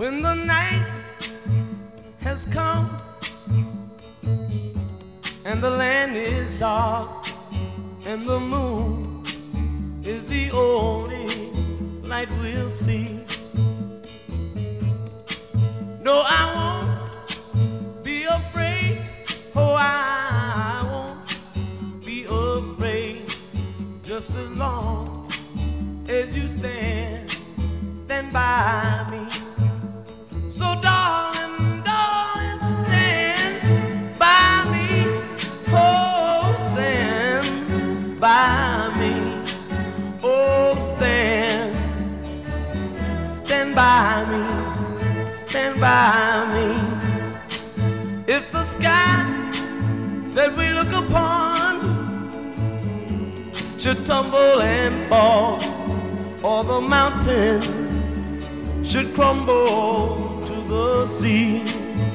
When the night has come and the land is dark and the moon is the only light we'll see. No, I won't be afraid. Oh, I won't be afraid. Just as long as you stand by me. So darling, darling, stand by me. Oh, stand by me. Oh, stand by me. Stand by me. If the sky that we look upon should tumble and fall, or the mountain should crumble to the sea,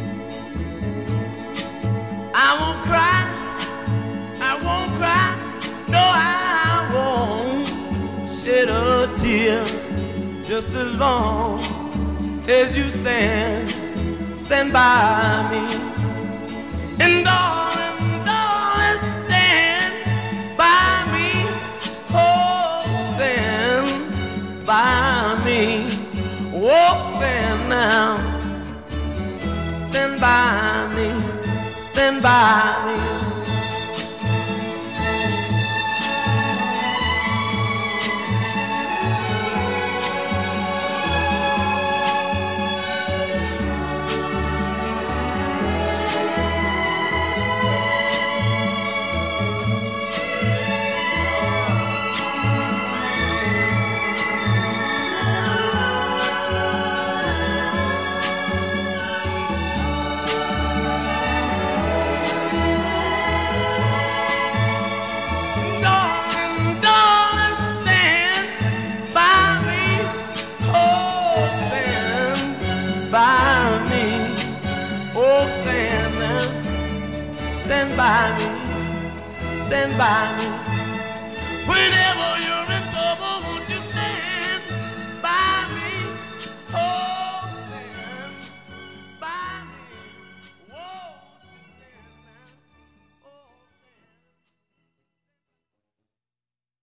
I won't cry, I won't cry, no, I won't shed a tear, just as long as you stand by me. And darling, darling, stand by me. Oh, stand by me. Oh, stand now. Stand by me. Stand by me. Stand by me, stand by me, whenever